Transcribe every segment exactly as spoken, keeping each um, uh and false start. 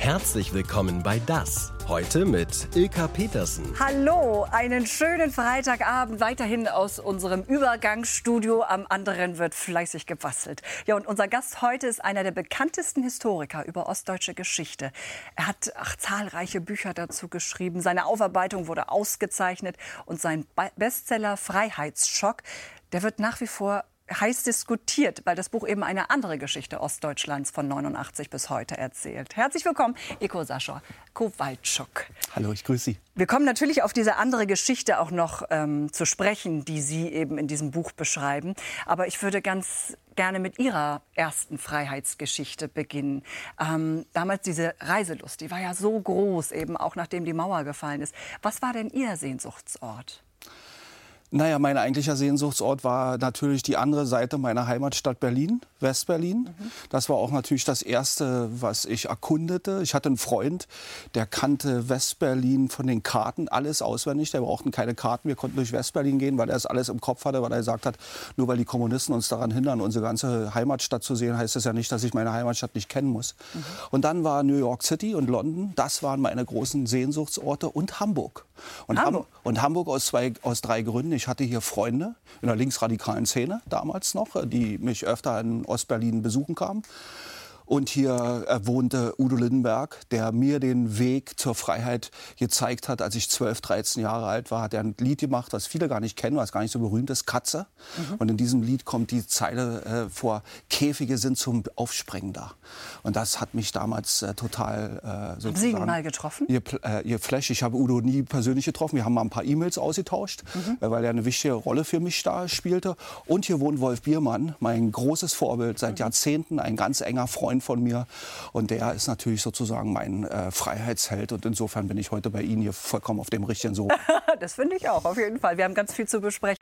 Herzlich willkommen bei Das. Heute mit Ilka Petersen. Hallo, einen schönen Freitagabend weiterhin aus unserem Übergangsstudio. Am anderen wird fleißig gebastelt. Ja, und unser Gast heute ist einer der bekanntesten Historiker über ostdeutsche Geschichte. Er hat ach, zahlreiche Bücher dazu geschrieben. Seine Aufarbeitung wurde ausgezeichnet und sein Bestseller Freiheitsschock, der wird nach wie vor heiß diskutiert, weil das Buch eben eine andere Geschichte Ostdeutschlands von neunundachtzig bis heute erzählt. Herzlich willkommen, Ilko Sascha Kowalczuk. Hallo, ich grüße Sie. Wir kommen natürlich auf diese andere Geschichte auch noch ähm, zu sprechen, die Sie eben in diesem Buch beschreiben. Aber ich würde ganz gerne mit Ihrer ersten Freiheitsgeschichte beginnen. Ähm, damals diese Reiselust, die war ja so groß, eben auch nachdem die Mauer gefallen ist. Was war denn Ihr Sehnsuchtsort? Naja, mein eigentlicher Sehnsuchtsort war natürlich die andere Seite meiner Heimatstadt Berlin, Westberlin. Mhm. Das war auch natürlich das Erste, was ich erkundete. Ich hatte einen Freund, der kannte Westberlin von den Karten, alles auswendig. Der brauchten keine Karten. Wir konnten durch Westberlin gehen, weil er es alles im Kopf hatte, weil er gesagt hat, nur weil die Kommunisten uns daran hindern, unsere ganze Heimatstadt zu sehen, heißt das ja nicht, dass ich meine Heimatstadt nicht kennen muss. Mhm. Und dann war New York City und London, das waren meine großen Sehnsuchtsorte, und Hamburg. Und Hamburg, Ham- und Hamburg aus, zwei, aus drei Gründen. Ich hatte hier Freunde in der linksradikalen Szene damals noch, die mich öfter in Ostberlin besuchen kamen. Und hier äh, wohnte Udo Lindenberg, der mir den Weg zur Freiheit gezeigt hat, als ich zwölf, dreizehn Jahre alt war. Hat er ein Lied gemacht, was viele gar nicht kennen, was gar nicht so berühmt ist, Katze. Mhm. Und in diesem Lied kommt die Zeile äh, vor, Käfige sind zum Aufsprengen da. Und das hat mich damals äh, total äh, sozusagen... Haben Sie ihn mal getroffen? Ihr, äh, ihr Flash. Ich habe Udo nie persönlich getroffen. Wir haben mal ein paar E-Mails ausgetauscht, mhm. äh, weil er eine wichtige Rolle für mich da spielte. Und hier wohnt Wolf Biermann, mein großes Vorbild seit mhm. Jahrzehnten, ein ganz enger Freund von mir, und der ist natürlich sozusagen mein äh, Freiheitsheld, und insofern bin ich heute bei Ihnen hier vollkommen auf dem richtigen Sohn. Das finde ich auch, auf jeden Fall. Wir haben ganz viel zu besprechen.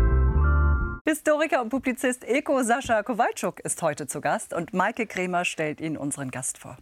Historiker und Publizist Ilko Sascha Kowalczuk ist heute zu Gast und Maike Kremer stellt Ihnen unseren Gast vor.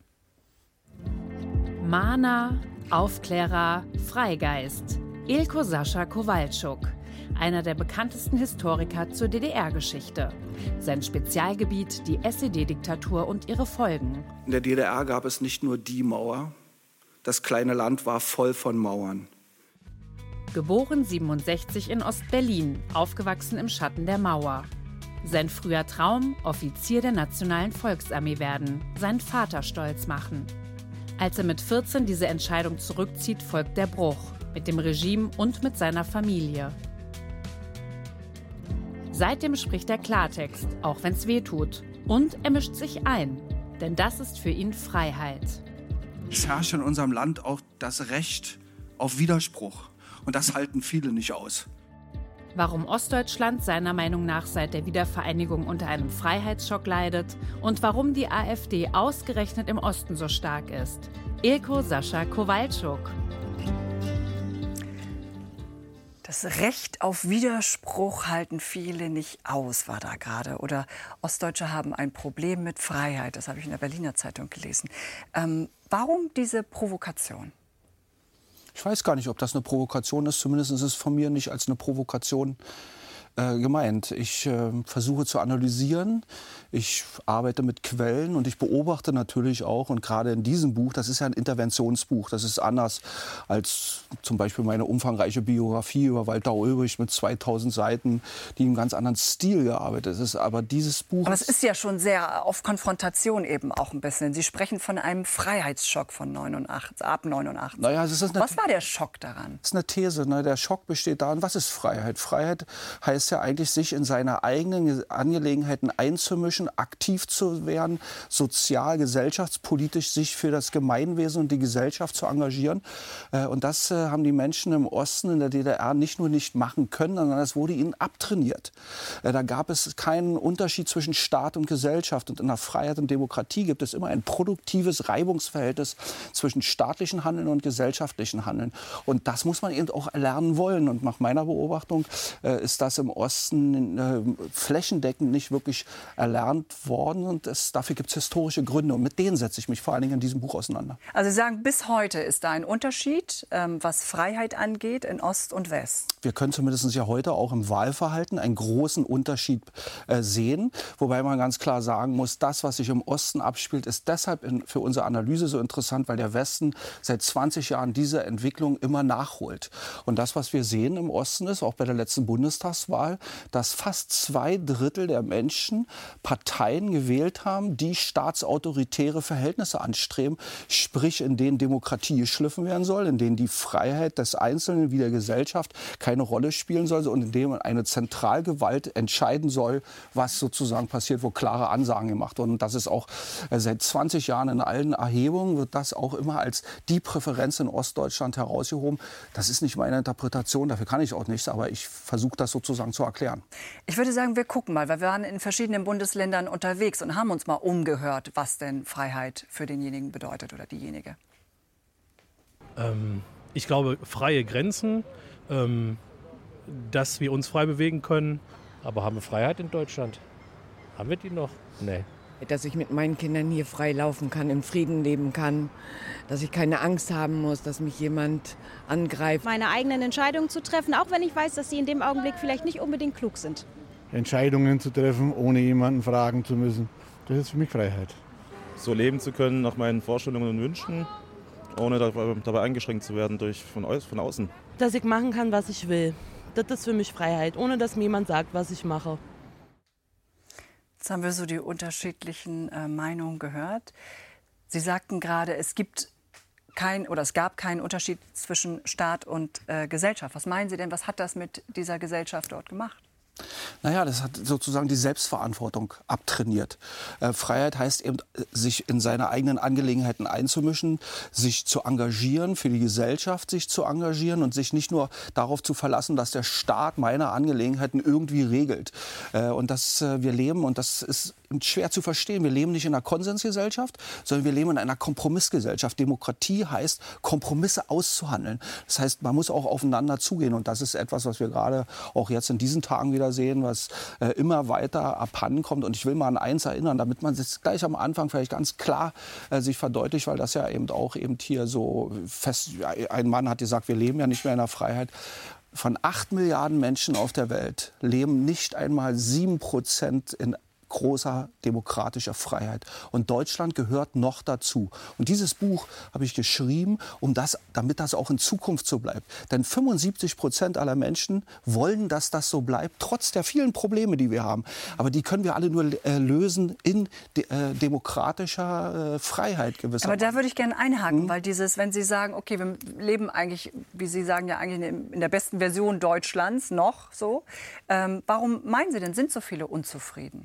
Mahner, Aufklärer, Freigeist. Ilko Sascha Kowalczuk. Einer der bekanntesten Historiker zur D D R-Geschichte. Sein Spezialgebiet die S E D-Diktatur und ihre Folgen. In der D D R gab es nicht nur die Mauer. Das kleine Land war voll von Mauern. Geboren siebenundsechzig in Ost-Berlin, aufgewachsen im Schatten der Mauer. Sein früher Traum, Offizier der Nationalen Volksarmee werden, seinen Vater stolz machen. Als er mit vierzehn diese Entscheidung zurückzieht, folgt der Bruch. Mit dem Regime und mit seiner Familie. Seitdem spricht er Klartext, auch wenn es weh tut. Und er mischt sich ein, denn das ist für ihn Freiheit. Es herrscht in unserem Land auch das Recht auf Widerspruch. Und das halten viele nicht aus. Warum Ostdeutschland seiner Meinung nach seit der Wiedervereinigung unter einem Freiheitsschock leidet und warum die AfD ausgerechnet im Osten so stark ist. Ilko Sascha Kowalczuk. Das Recht auf Widerspruch halten viele nicht aus, war da gerade. Oder Ostdeutsche haben ein Problem mit Freiheit. Das habe ich in der Berliner Zeitung gelesen. Ähm, warum diese Provokation? Ich weiß gar nicht, ob das eine Provokation ist. Zumindest ist es von mir nicht als eine Provokation äh, gemeint. Ich äh, versuche zu analysieren. Ich arbeite mit Quellen und ich beobachte natürlich auch, und gerade in diesem Buch, das ist ja ein Interventionsbuch, das ist anders als zum Beispiel meine umfangreiche Biografie über Walter Ulbricht mit zweitausend Seiten, die im ganz anderen Stil gearbeitet ist. Aber dieses Buch... Aber es ist ja schon sehr auf Konfrontation eben auch ein bisschen. Sie sprechen von einem Freiheitsschock von neunundachtzig, ab neunundachtzig. Naja, es ist eine, was war der Schock daran? Das ist eine These. Ne? Der Schock besteht darin, was ist Freiheit? Freiheit heißt ja eigentlich, sich in seine eigenen Angelegenheiten einzumischen, aktiv zu werden, sozial, gesellschaftspolitisch sich für das Gemeinwesen und die Gesellschaft zu engagieren. Und das haben die Menschen im Osten in der D D R nicht nur nicht machen können, sondern es wurde ihnen abtrainiert. Da gab es keinen Unterschied zwischen Staat und Gesellschaft. Und in der Freiheit und Demokratie gibt es immer ein produktives Reibungsverhältnis zwischen staatlichen Handeln und gesellschaftlichen Handeln. Und das muss man eben auch erlernen wollen. Und nach meiner Beobachtung ist das im Osten äh, flächendeckend nicht wirklich erlernt worden. Und es, dafür gibt es historische Gründe. Und mit denen setze ich mich vor allen Dingen in diesem Buch auseinander. Also Sie sagen, bis heute ist da ein Unterschied, ähm, was Freiheit angeht, in Ost und West. Wir können zumindest ja heute auch im Wahlverhalten einen großen Unterschied äh, sehen. Wobei man ganz klar sagen muss, das, was sich im Osten abspielt, ist deshalb in, für unsere Analyse so interessant, weil der Westen seit zwanzig Jahren diese Entwicklung immer nachholt. Und das, was wir sehen im Osten ist, auch bei der letzten Bundestagswahl, dass fast zwei Drittel der Menschen Parteien gewählt haben, die staatsautoritäre Verhältnisse anstreben, sprich in denen Demokratie geschliffen werden soll, in denen die Freiheit des Einzelnen wie der Gesellschaft keine Rolle spielen soll und in denen eine Zentralgewalt entscheiden soll, was sozusagen passiert, wo klare Ansagen gemacht wurden. Und das ist auch äh, seit zwanzig Jahren in allen Erhebungen, wird das auch immer als die Präferenz in Ostdeutschland herausgehoben. Das ist nicht meine Interpretation, dafür kann ich auch nichts, aber ich versuche das sozusagen zu erklären. Ich würde sagen, wir gucken mal, weil wir waren in verschiedenen Bundesländern unterwegs und haben uns mal umgehört, was denn Freiheit für denjenigen bedeutet oder diejenige. Ähm, ich glaube, freie Grenzen, ähm, dass wir uns frei bewegen können. Aber haben wir Freiheit in Deutschland? Haben wir die noch? Nee. Dass ich mit meinen Kindern hier frei laufen kann, im Frieden leben kann, dass ich keine Angst haben muss, dass mich jemand angreift. Meine eigenen Entscheidungen zu treffen, auch wenn ich weiß, dass sie in dem Augenblick vielleicht nicht unbedingt klug sind. Entscheidungen zu treffen, ohne jemanden fragen zu müssen, das ist für mich Freiheit. So leben zu können nach meinen Vorstellungen und Wünschen, ohne dabei eingeschränkt zu werden durch von, von außen. Dass ich machen kann, was ich will. Das ist für mich Freiheit, ohne dass mir jemand sagt, was ich mache. Jetzt haben wir so die unterschiedlichen äh, Meinungen gehört. Sie sagten gerade, es gibt kein oder es gab keinen Unterschied zwischen Staat und äh, Gesellschaft. Was meinen Sie denn, was hat das mit dieser Gesellschaft dort gemacht? Naja, das hat sozusagen die Selbstverantwortung abtrainiert. Äh, Freiheit heißt eben, sich in seine eigenen Angelegenheiten einzumischen, sich zu engagieren, für die Gesellschaft sich zu engagieren und sich nicht nur darauf zu verlassen, dass der Staat meine Angelegenheiten irgendwie regelt. Äh, und dass äh, wir leben, und das ist schwer zu verstehen, wir leben nicht in einer Konsensgesellschaft, sondern wir leben in einer Kompromissgesellschaft. Demokratie heißt, Kompromisse auszuhandeln. Das heißt, man muss auch aufeinander zugehen. Und das ist etwas, was wir gerade auch jetzt in diesen Tagen wieder sehen, was äh, immer weiter abhanden kommt. Und ich will mal an eins erinnern, damit man es gleich am Anfang vielleicht ganz klar äh, sich verdeutlicht, weil das ja eben auch eben hier so fest, ein Mann hat gesagt, wir leben ja nicht mehr in der Freiheit. Von acht Milliarden Menschen auf der Welt leben nicht einmal sieben Prozent in großer demokratischer Freiheit. Und Deutschland gehört noch dazu. Und dieses Buch habe ich geschrieben, um das, damit das auch in Zukunft so bleibt. Denn fünfundsiebzig Prozent aller Menschen wollen, dass das so bleibt, trotz der vielen Probleme, die wir haben. Aber die können wir alle nur äh, lösen in de, äh, demokratischer äh, Freiheit gewissermaßen. Aber da würde ich gerne einhaken, hm? weil dieses, wenn Sie sagen, okay, wir leben eigentlich, wie Sie sagen, ja eigentlich in der besten Version Deutschlands noch so. Ähm, warum meinen Sie denn, sind so viele unzufrieden?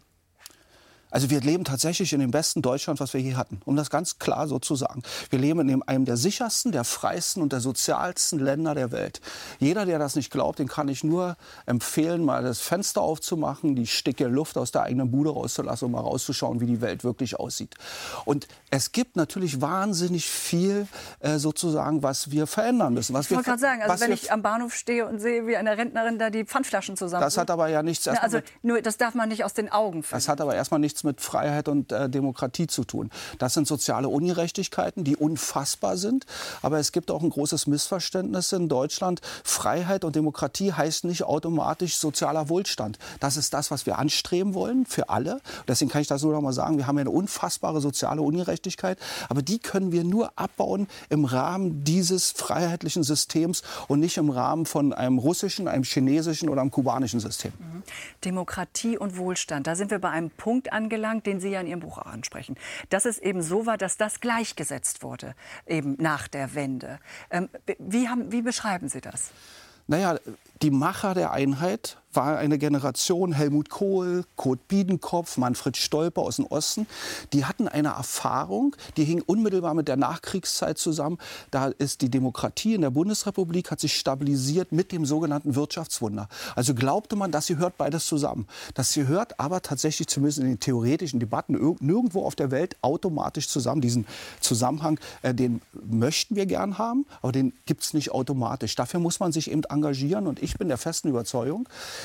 Also wir leben tatsächlich in dem besten Deutschland, was wir je hatten, um das ganz klar so zu sagen. Wir leben in einem der sichersten, der freisten und der sozialsten Länder der Welt. Jeder, der das nicht glaubt, den kann ich nur empfehlen, mal das Fenster aufzumachen, die sticke Luft aus der eigenen Bude rauszulassen und mal rauszuschauen, wie die Welt wirklich aussieht. Und es gibt natürlich wahnsinnig viel äh, sozusagen, was wir verändern müssen. Was ich wollte gerade sagen, also wenn ich am Bahnhof stehe und sehe, wie eine Rentnerin da die Pfandflaschen zusammen. Das hat aber ja nichts. Na, also nur, das darf man nicht aus den Augen verlieren. Das hat aber erstmal nichts mit Freiheit und äh, Demokratie zu tun. Das sind soziale Ungerechtigkeiten, die unfassbar sind. Aber es gibt auch ein großes Missverständnis in Deutschland. Freiheit und Demokratie heißt nicht automatisch sozialer Wohlstand. Das ist das, was wir anstreben wollen für alle. Deswegen kann ich das nur noch mal sagen. Wir haben ja eine unfassbare soziale Ungerechtigkeit. Aber die können wir nur abbauen im Rahmen dieses freiheitlichen Systems und nicht im Rahmen von einem russischen, einem chinesischen oder einem kubanischen System. Mhm. Demokratie und Wohlstand. Da sind wir bei einem Punkt angelangt, den Sie ja in Ihrem Buch auch ansprechen. Dass es eben so war, dass das gleichgesetzt wurde, eben nach der Wende. Ähm, wie, haben, wie beschreiben Sie das? Naja, die Macher der Einheit war eine Generation, Helmut Kohl, Kurt Biedenkopf, Manfred Stolper aus dem Osten. Die hatten eine Erfahrung, die hing unmittelbar mit der Nachkriegszeit zusammen. Da ist die Demokratie in der Bundesrepublik, hat sich stabilisiert mit dem sogenannten Wirtschaftswunder. Also glaubte man, das gehört beides zusammen. Das gehört aber tatsächlich, zumindest in den theoretischen Debatten, nirgendwo auf der Welt automatisch zusammen. Diesen Zusammenhang, äh, den möchten wir gern haben, aber den gibt es nicht automatisch. Dafür muss man sich eben engagieren. Und ich bin der festen Überzeugung,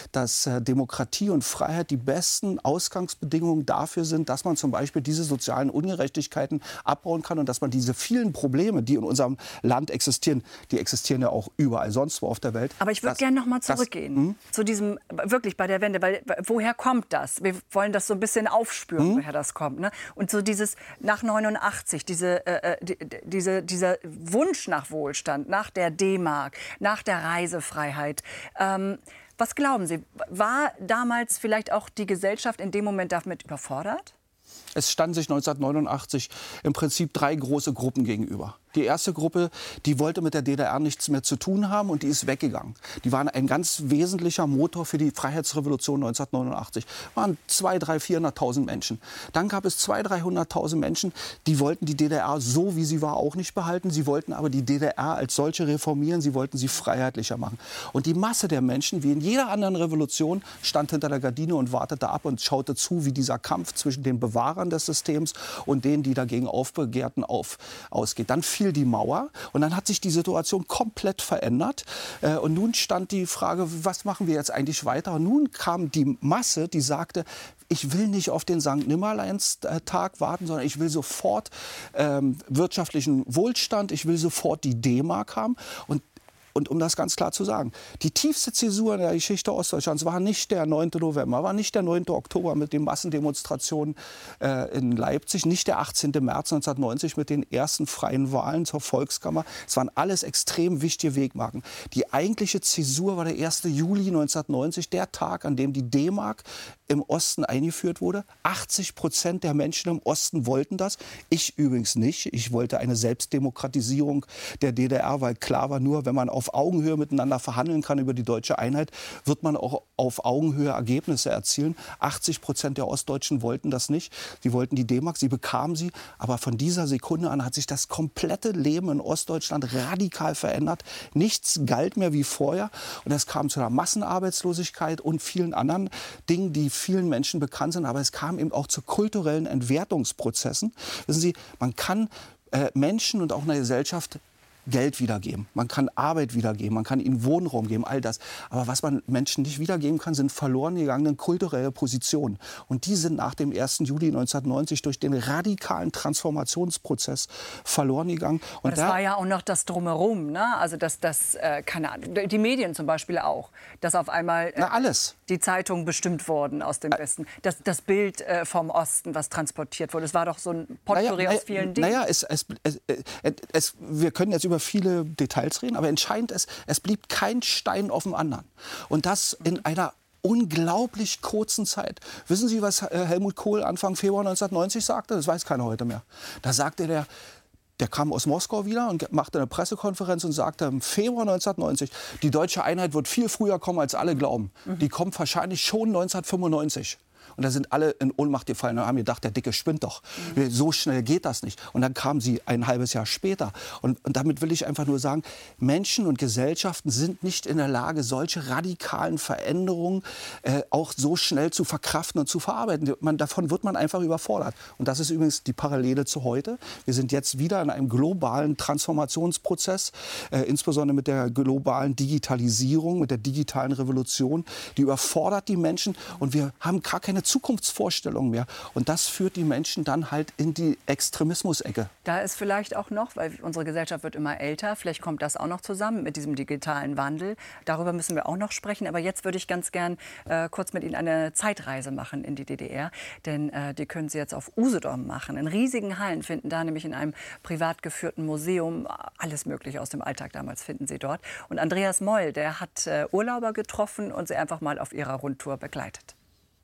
dass äh, Demokratie und Freiheit die besten Ausgangsbedingungen dafür sind, dass man zum Beispiel diese sozialen Ungerechtigkeiten abbauen kann und dass man diese vielen Probleme, die in unserem Land existieren, die existieren ja auch überall sonst wo auf der Welt. Aber ich würde gerne noch mal zurückgehen das, hm? zu diesem, wirklich bei der Wende, weil woher kommt das? Wir wollen das so ein bisschen aufspüren, hm? woher das kommt. Ne? Und so dieses nach neunundachtzig, diese, äh, die, diese, dieser Wunsch nach Wohlstand, nach der D-Mark, nach der Reisefreiheit. Ähm, was glauben Sie, war damals vielleicht auch die Gesellschaft in dem Moment damit überfordert? Es standen sich neunzehnhundertneunundachtzig im Prinzip drei große Gruppen gegenüber. Die erste Gruppe, die wollte mit der D D R nichts mehr zu tun haben und die ist weggegangen. Die waren ein ganz wesentlicher Motor für die Freiheitsrevolution neunzehnhundertneunundachtzig. Das waren zweihunderttausend, dreihunderttausend, vierhunderttausend Menschen. Dann gab es zweihunderttausend, dreihunderttausend Menschen, die wollten die D D R so, wie sie war, auch nicht behalten. Sie wollten aber die D D R als solche reformieren. Sie wollten sie freiheitlicher machen. Und die Masse der Menschen, wie in jeder anderen Revolution, stand hinter der Gardine und wartete ab und schaute zu, wie dieser Kampf zwischen den Bewahrern des Systems und denen, die dagegen aufbegehrten, auf, ausgeht. Dann fiel die Mauer und dann hat sich die Situation komplett verändert. Äh, und nun stand die Frage, was machen wir jetzt eigentlich weiter? Und nun kam die Masse, die sagte, ich will nicht auf den Sankt Nimmerleinstag warten, sondern ich will sofort ähm, wirtschaftlichen Wohlstand, ich will sofort die D-Mark haben. Und Und um das ganz klar zu sagen, die tiefste Zäsur in der Geschichte Ostdeutschlands war nicht der neunte November, war nicht der neunte Oktober mit den Massendemonstrationen äh, in Leipzig, nicht der achtzehnte März neunzehnhundertneunzig mit den ersten freien Wahlen zur Volkskammer. Es waren alles extrem wichtige Wegmarken. Die eigentliche Zäsur war der erste Juli neunzehnhundertneunzig, der Tag, an dem die D-Mark im Osten eingeführt wurde. achtzig Prozent der Menschen im Osten wollten das. Ich übrigens nicht. Ich wollte eine Selbstdemokratisierung der D D R, weil klar war, nur wenn man auf Augenhöhe miteinander verhandeln kann über die deutsche Einheit, wird man auch auf Augenhöhe Ergebnisse erzielen. achtzig Prozent der Ostdeutschen wollten das nicht. Sie wollten die D-Mark, sie bekamen sie. Aber von dieser Sekunde an hat sich das komplette Leben in Ostdeutschland radikal verändert. Nichts galt mehr wie vorher. Und es kam zu einer Massenarbeitslosigkeit und vielen anderen Dingen, die vielen Menschen bekannt sind. Aber es kam eben auch zu kulturellen Entwertungsprozessen. Wissen Sie, man kann äh, Menschen und auch einer Gesellschaft Geld wiedergeben, man kann Arbeit wiedergeben, man kann ihnen Wohnraum geben, all das. Aber was man Menschen nicht wiedergeben kann, sind verloren gegangene kulturelle Positionen. Und die sind nach dem ersten Juli neunzehnhundertneunzig durch den radikalen Transformationsprozess verloren gegangen. Und das da war ja auch noch das Drumherum, ne? Also das, das äh, keine Ahnung, die Medien zum Beispiel auch, dass auf einmal äh, Na, alles. die Zeitungen bestimmt wurden aus dem Westen. Das, das Bild äh, vom Osten, was transportiert wurde, das war doch so ein Potpourri naja, aus vielen Dingen. Naja, es, es, es, es, wir können jetzt über viele Details reden, aber entscheidend ist, es blieb kein Stein auf dem anderen. Und das in einer unglaublich kurzen Zeit. Wissen Sie, was Helmut Kohl Anfang Februar neunzehnhundertneunzig sagte? Das weiß keiner heute mehr. Da sagte der, der kam aus Moskau wieder und machte eine Pressekonferenz und sagte im Februar neunzehnhundertneunzig, die deutsche Einheit wird viel früher kommen, als alle glauben. Die kommt wahrscheinlich schon neunzehnhundertfünfundneunzig. Und da sind alle in Ohnmacht gefallen und haben gedacht, der Dicke spinnt doch. Mhm. So schnell geht das nicht. Und dann kam sie ein halbes Jahr später. Und, und damit will ich einfach nur sagen, Menschen und Gesellschaften sind nicht in der Lage, solche radikalen Veränderungen äh, auch so schnell zu verkraften und zu verarbeiten. Man, davon wird man einfach überfordert. Und das ist übrigens die Parallele zu heute. Wir sind jetzt wieder in einem globalen Transformationsprozess, äh, insbesondere mit der globalen Digitalisierung, mit der digitalen Revolution. Die überfordert die Menschen und wir haben gar keine Zukunftsvorstellung mehr. Und das führt die Menschen dann halt in die Extremismus-Ecke. Da ist vielleicht auch noch, weil unsere Gesellschaft wird immer älter, vielleicht kommt das auch noch zusammen mit diesem digitalen Wandel. Darüber müssen wir auch noch sprechen. Aber jetzt würde ich ganz gern äh, kurz mit Ihnen eine Zeitreise machen in die D D R. Denn äh, die können Sie jetzt auf Usedom machen. In riesigen Hallen finden da nämlich in einem privat geführten Museum alles Mögliche aus dem Alltag damals finden Sie dort. Und Andreas Moll, der hat äh, Urlauber getroffen und sie einfach mal auf ihrer Rundtour begleitet.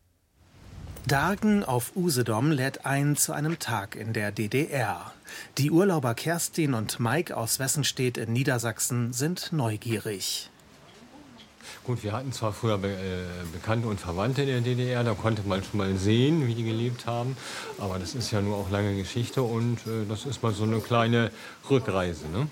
Dargen auf Usedom lädt ein zu einem Tag in der D D R. Die Urlauber Kerstin und Mike aus Wessenstedt in Niedersachsen sind neugierig. Gut, wir hatten zwar früher Be äh, Bekannte und Verwandte in der D D R, da konnte man schon mal sehen, wie die gelebt haben. Aber das ist ja nur auch lange Geschichte und äh, das ist mal so eine kleine Rückreise, ne?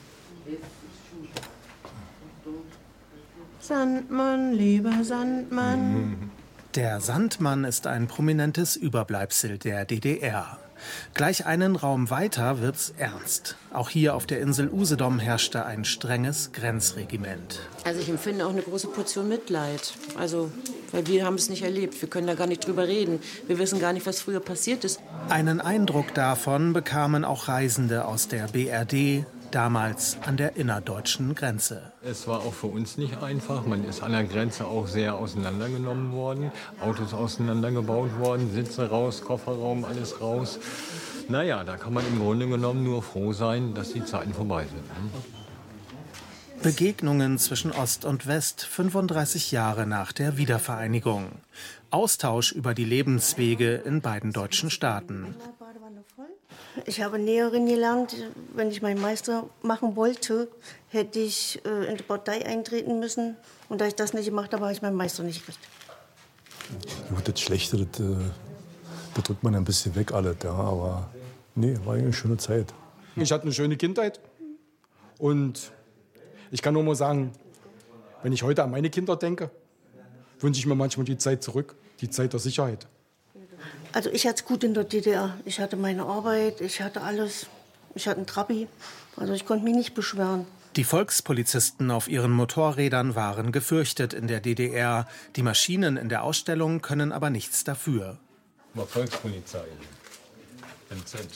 Sandmann, lieber Sandmann. Mhm. Der Sandmann ist ein prominentes Überbleibsel der D D R. Gleich einen Raum weiter wird's ernst. Auch hier auf der Insel Usedom herrschte ein strenges Grenzregiment. Also ich empfinde auch eine große Portion Mitleid. Also Weil wir haben es nicht erlebt. Wir können da gar nicht drüber reden. Wir wissen gar nicht, was früher passiert ist. Einen Eindruck davon bekamen auch Reisende aus der B R D, damals an der innerdeutschen Grenze. Es war auch für uns nicht einfach. Man ist an der Grenze auch sehr auseinandergenommen worden. Autos auseinandergebaut worden, Sitze raus, Kofferraum, alles raus. Naja, da kann man im Grunde genommen nur froh sein, dass die Zeiten vorbei sind. Begegnungen zwischen Ost und West, fünfunddreißig Jahre nach der Wiedervereinigung. Austausch über die Lebenswege in beiden deutschen Staaten. Ich habe Näherin gelernt. Wenn ich meinen Meister machen wollte, hätte ich äh, in die Partei eintreten müssen. Und da ich das nicht gemacht habe, habe ich meinen Meister nicht gekriegt. Gut, das Schlechte, das, äh, das drückt man ein bisschen weg, alles. Ja, aber nee, war eine schöne Zeit. Ich hatte eine schöne Kindheit. Und ich kann nur mal sagen, wenn ich heute an meine Kinder denke, wünsche ich mir manchmal die Zeit zurück, die Zeit der Sicherheit. Also ich hatte es gut in der D D R. Ich hatte meine Arbeit, ich hatte alles. Ich hatte einen Trabi. Also ich konnte mich nicht beschweren. Die Volkspolizisten auf ihren Motorrädern waren gefürchtet in der D D R. Die Maschinen in der Ausstellung können aber nichts dafür. Mal Volkspolizei. M Z.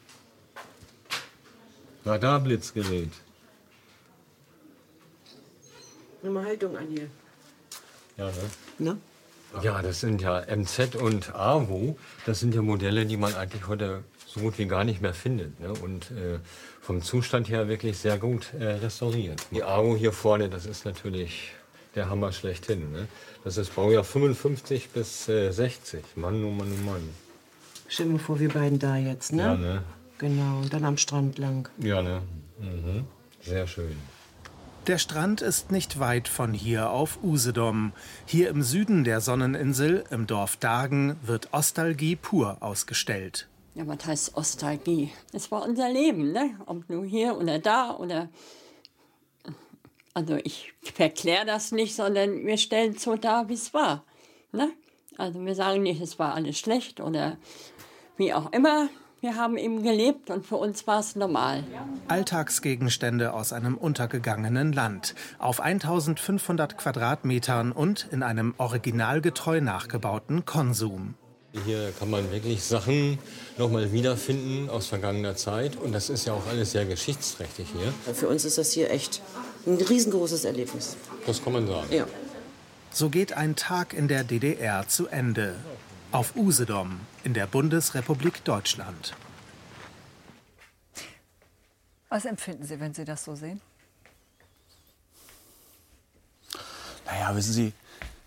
Radarblitzgerät. Nimm mal Haltung an hier. Ja, ne? Ne? Ja, das sind ja M Z und A W O. Das sind ja Modelle, die man eigentlich heute so gut wie gar nicht mehr findet. Ne? Und äh, vom Zustand her wirklich sehr gut äh, restauriert. Die A W O hier vorne, das ist natürlich der Hammer schlechthin. Ne? Das ist Baujahr fünfundfünfzig bis äh, sechzig. Mann, oh Mann, oh Mann. Stell mir vor, wir beiden da jetzt, ne? Ja, ne? Genau, und dann am Strand lang. Ja, ne? Mhm. Sehr schön. Der Strand ist nicht weit von hier auf Usedom. Hier im Süden der Sonneninsel, im Dorf Dagen, wird Ostalgie pur ausgestellt. Ja, was heißt Ostalgie? Es war unser Leben, ne? Ob nur hier oder da oder... Also ich verkläre das nicht, sondern wir stellen es so dar, wie es war. Ne? Also wir sagen nicht, es war alles schlecht oder wie auch immer. Wir haben eben gelebt und für uns war es normal. Alltagsgegenstände aus einem untergegangenen Land. Auf eintausendfünfhundert Quadratmetern und in einem originalgetreu nachgebauten Konsum. Hier kann man wirklich Sachen noch mal wiederfinden aus vergangener Zeit. Und das ist ja auch alles sehr geschichtsträchtig hier. Für uns ist das hier echt ein riesengroßes Erlebnis. Das kann man sagen. Ja. So geht ein Tag in der D D R zu Ende. Auf Usedom in der Bundesrepublik Deutschland. Was empfinden Sie, wenn Sie das so sehen? Naja, wissen Sie,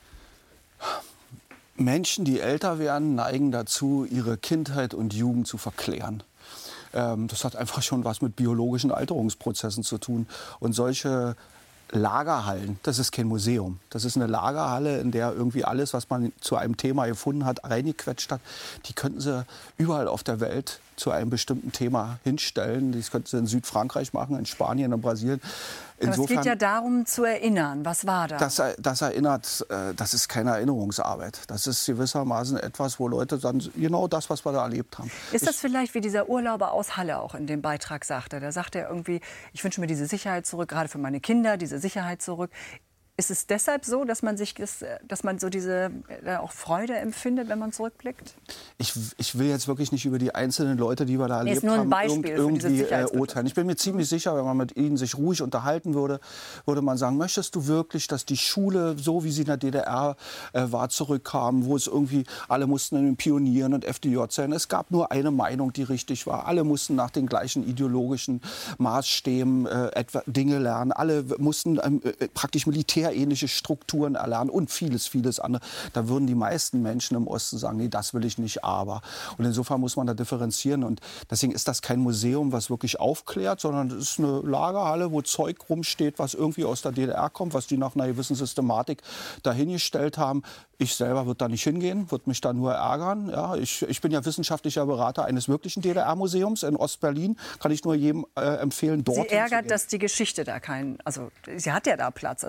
Menschen, die älter werden, neigen dazu, ihre Kindheit und Jugend zu verklären. Ähm, das hat einfach schon was mit biologischen Alterungsprozessen zu tun. Und solche Lagerhallen, das ist kein Museum. Das ist eine Lagerhalle, in der irgendwie alles, was man zu einem Thema gefunden hat, reingequetscht hat. Die könnten Sie überall auf der Welt zu einem bestimmten Thema hinstellen. Das könnten Sie in Südfrankreich machen, in Spanien, in Brasilien. Insofern, aber es geht ja darum, zu erinnern. Was war da? Das, das erinnert, das ist keine Erinnerungsarbeit. Das ist gewissermaßen etwas, wo Leute dann genau das, was wir da erlebt haben. Ist das vielleicht wie dieser Urlauber aus Halle auch in dem Beitrag sagte? Da sagt er irgendwie, ich wünsche mir diese Sicherheit zurück, gerade für meine Kinder, diese Sicherheit zurück. Ist es deshalb so, dass man sich das, dass man so diese äh, auch Freude empfindet, wenn man zurückblickt? Ich, ich will jetzt wirklich nicht über die einzelnen Leute, die wir da nee, erlebt ist nur ein haben, Beispiel irgend, irgendwie für äh, urteilen. Ich bin mir ziemlich sicher, wenn man mit ihnen sich ruhig unterhalten würde, würde man sagen, möchtest du wirklich, dass die Schule, so wie sie in der D D R äh, war, zurückkam, wo es irgendwie, alle mussten in den Pionieren und F D J sein. Es gab nur eine Meinung, die richtig war. Alle mussten nach den gleichen ideologischen Maßstäben äh, etwa Dinge lernen. Alle mussten ähm, äh, praktisch militärähnliche Strukturen erlernen und vieles, vieles andere. Da würden die meisten Menschen im Osten sagen, nee, das will ich nicht, aber. Und insofern muss man da differenzieren. Und deswegen ist das kein Museum, was wirklich aufklärt, sondern es ist eine Lagerhalle, wo Zeug rumsteht, was irgendwie aus der D D R kommt, was die nach einer gewissen Systematik dahingestellt haben. Ich selber würde da nicht hingehen, würde mich da nur ärgern. Ja, ich, ich bin ja wissenschaftlicher Berater eines wirklichen D D R-Museums in Ostberlin. Kann ich nur jedem äh, empfehlen, dort Sie ärgert, dass die Geschichte da keinen, also sie hat ja da Platz, also es wird ja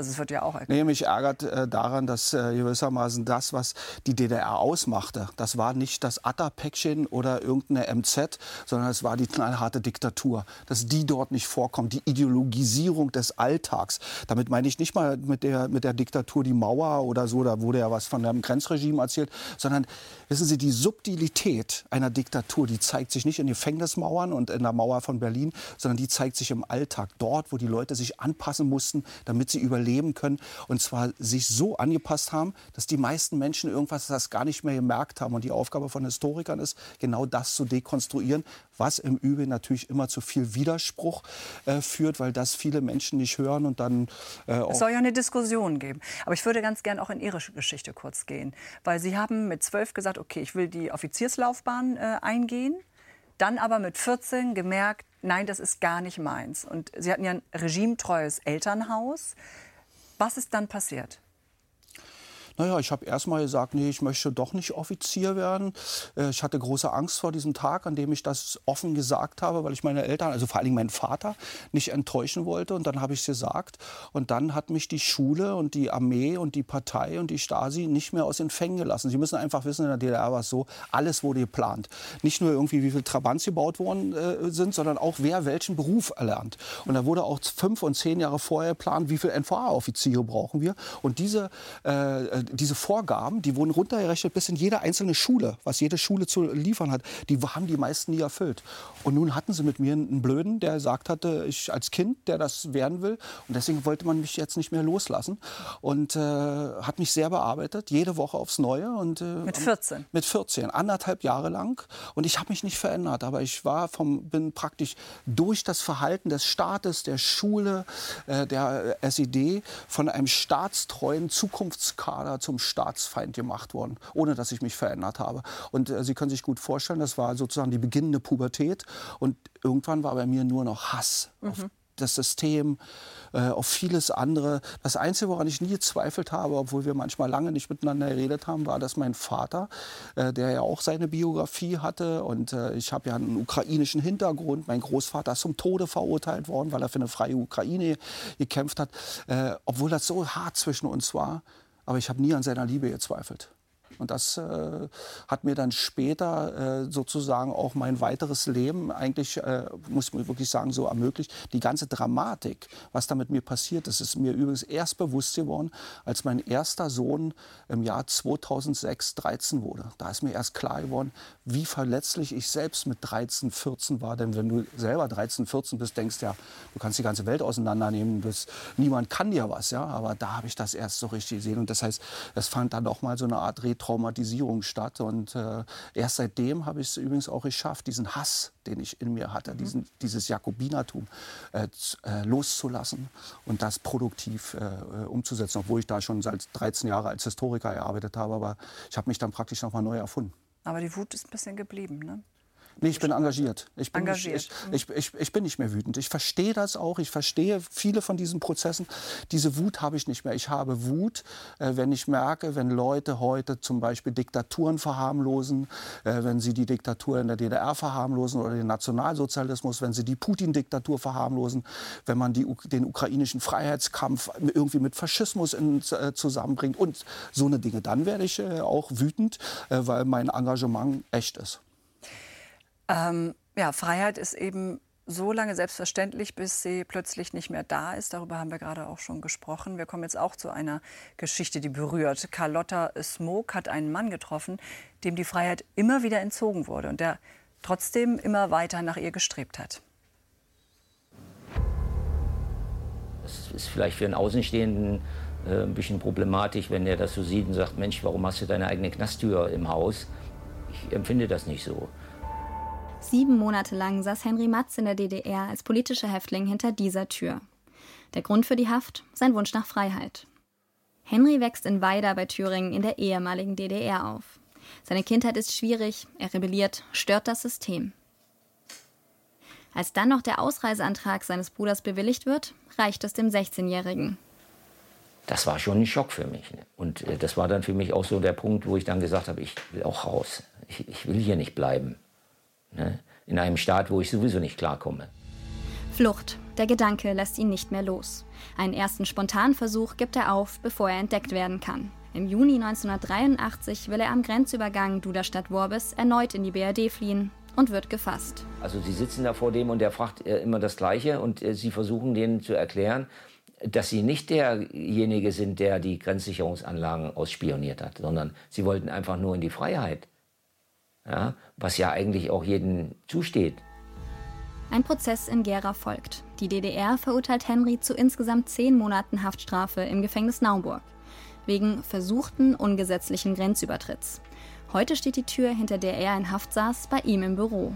auch erklären. Nee, mich ärgert äh, daran, dass äh, gewissermaßen das, was die D D R ausmachte, das war nicht das Atta-Päckchen oder irgendeine M Z, sondern es war die knallharte Diktatur. Dass die dort nicht vorkommt, die Ideologisierung des Alltags. Damit meine ich nicht mal mit der, mit der Diktatur die Mauer oder so, da wurde ja was von einem Grenzregime erzählt, sondern wissen Sie, die Subtilität einer Diktatur, die zeigt sich nicht in Gefängnismauern und in der Mauer von Berlin, sondern die zeigt sich im Alltag, dort, wo die Leute sich anpassen mussten, damit sie überleben können. Und zwar sich so angepasst haben, dass die meisten Menschen irgendwas das gar nicht mehr gemerkt haben. Und die Aufgabe von Historikern ist, genau das zu dekonstruieren, was im Übrigen natürlich immer zu viel Widerspruch äh, führt, weil das viele Menschen nicht hören und dann äh, auch... Es soll ja eine Diskussion geben. Aber ich würde ganz gern auch in Ihre Geschichte kurz gehen. Weil Sie haben mit zwölf gesagt, okay, ich will die Offizierslaufbahn äh, eingehen. Dann aber mit vierzehn gemerkt, nein, das ist gar nicht meins. Und Sie hatten ja ein regimetreues Elternhaus. Was ist dann passiert? Naja, ich habe erst mal gesagt, nee, ich möchte doch nicht Offizier werden. Ich hatte große Angst vor diesem Tag, an dem ich das offen gesagt habe, weil ich meine Eltern, also vor allen Dingen meinen Vater, nicht enttäuschen wollte. Und dann habe ich es gesagt. Und dann hat mich die Schule und die Armee und die Partei und die Stasi nicht mehr aus den Fängen gelassen. Sie müssen einfach wissen, in der D D R war es so, alles wurde geplant. Nicht nur irgendwie, wie viele Trabants gebaut worden äh, sind, sondern auch, wer welchen Beruf erlernt. Und da wurde auch fünf und zehn Jahre vorher geplant, wie viele N V A-Offiziere brauchen wir. Und diese äh, Diese Vorgaben, die wurden runtergerechnet bis in jede einzelne Schule, was jede Schule zu liefern hat, die haben die meisten nie erfüllt. Und nun hatten sie mit mir einen Blöden, der gesagt hatte, ich als Kind, der das werden will. Und deswegen wollte man mich jetzt nicht mehr loslassen. Und äh, hat mich sehr bearbeitet, jede Woche aufs Neue. Und, äh, mit vierzehn? Mit vierzehn, anderthalb Jahre lang. Und ich habe mich nicht verändert, aber ich war vom, bin praktisch durch das Verhalten des Staates, der Schule, äh, der S E D, von einem staatstreuen Zukunftskader zum Staatsfeind gemacht worden, ohne dass ich mich verändert habe. Und äh, Sie können sich gut vorstellen, das war sozusagen die beginnende Pubertät. Und irgendwann war bei mir nur noch Hass Mhm. auf das System, äh, auf vieles andere. Das Einzige, woran ich nie gezweifelt habe, obwohl wir manchmal lange nicht miteinander geredet haben, war, dass mein Vater, äh, der ja auch seine Biografie hatte, und äh, ich habe ja einen ukrainischen Hintergrund, mein Großvater ist zum Tode verurteilt worden, weil er für eine freie Ukraine gekämpft hat, äh, obwohl das so hart zwischen uns war. Aber ich habe nie an seiner Liebe gezweifelt. Und das äh, hat mir dann später äh, sozusagen auch mein weiteres Leben eigentlich, äh, muss man wirklich sagen, so ermöglicht. Die ganze Dramatik, was da mit mir passiert ist, ist mir übrigens erst bewusst geworden, als mein erster Sohn im Jahr zweitausendsechs dreizehn wurde. Da ist mir erst klar geworden, wie verletzlich ich selbst mit dreizehn, vierzehn war. Denn wenn du selber dreizehn, vierzehn bist, denkst du ja, du kannst die ganze Welt auseinandernehmen. Das, niemand kann dir was. Ja? Aber da habe ich das erst so richtig gesehen. Und das heißt, es fand dann auch mal so eine Art Retraumatisierung statt. Und äh, erst seitdem habe ich es übrigens auch geschafft, diesen Hass, den ich in mir hatte, mhm. diesen, dieses Jakobinertum äh, äh, loszulassen und das produktiv äh, umzusetzen. Obwohl ich da schon seit dreizehn Jahren als Historiker gearbeitet habe. Aber ich habe mich dann praktisch noch mal neu erfunden. Aber die Wut ist ein bisschen geblieben, ne? Nee, ich bin engagiert. Ich bin, engagiert. Nicht, ich, ich, ich, ich bin nicht mehr wütend. Ich verstehe das auch. Ich verstehe viele von diesen Prozessen. Diese Wut habe ich nicht mehr. Ich habe Wut, äh, wenn ich merke, wenn Leute heute zum Beispiel Diktaturen verharmlosen, äh, wenn sie die Diktatur in der D D R verharmlosen oder den Nationalsozialismus, wenn sie die Putin-Diktatur verharmlosen, wenn man die, den ukrainischen Freiheitskampf irgendwie mit Faschismus in, äh, zusammenbringt und so eine Dinge. Dann werde ich äh, auch wütend, äh, weil mein Engagement echt ist. Ähm, ja, Freiheit ist eben so lange selbstverständlich, bis sie plötzlich nicht mehr da ist. Darüber haben wir gerade auch schon gesprochen. Wir kommen jetzt auch zu einer Geschichte, die berührt. Carlotta Smoke hat einen Mann getroffen, dem die Freiheit immer wieder entzogen wurde und der trotzdem immer weiter nach ihr gestrebt hat. Das ist vielleicht für einen Außenstehenden äh, ein bisschen problematisch, wenn er das so sieht und sagt, Mensch, warum hast du deine eigene Knasttür im Haus? Ich empfinde das nicht so. Sieben Monate lang saß Henry Matz in der D D R als politischer Häftling hinter dieser Tür. Der Grund für die Haft? Sein Wunsch nach Freiheit. Henry wächst in Weida bei Thüringen in der ehemaligen D D R auf. Seine Kindheit ist schwierig, er rebelliert, stört das System. Als dann noch der Ausreiseantrag seines Bruders bewilligt wird, reicht es dem sechzehnjährigen. Das war schon ein Schock für mich. Und das war dann für mich auch so der Punkt, wo ich dann gesagt habe, ich will auch raus. Ich, ich will hier nicht bleiben. In einem Staat, wo ich sowieso nicht klarkomme. Flucht. Der Gedanke lässt ihn nicht mehr los. Einen ersten Spontanversuch gibt er auf, bevor er entdeckt werden kann. Im Juni neunzehnhundertdreiundachtzig will er am Grenzübergang Duderstadt-Worbis erneut in die B R D fliehen und wird gefasst. Also sie sitzen da vor dem und der fragt äh, immer das Gleiche und äh, sie versuchen denen zu erklären, dass sie nicht derjenige sind, der die Grenzsicherungsanlagen ausspioniert hat, sondern sie wollten einfach nur in die Freiheit, ja, was ja eigentlich auch jedem zusteht. Ein Prozess in Gera folgt. Die D D R verurteilt Henry zu insgesamt zehn Monaten Haftstrafe im Gefängnis Naumburg wegen versuchten ungesetzlichen Grenzübertritts. Heute steht die Tür, hinter der er in Haft saß, bei ihm im Büro.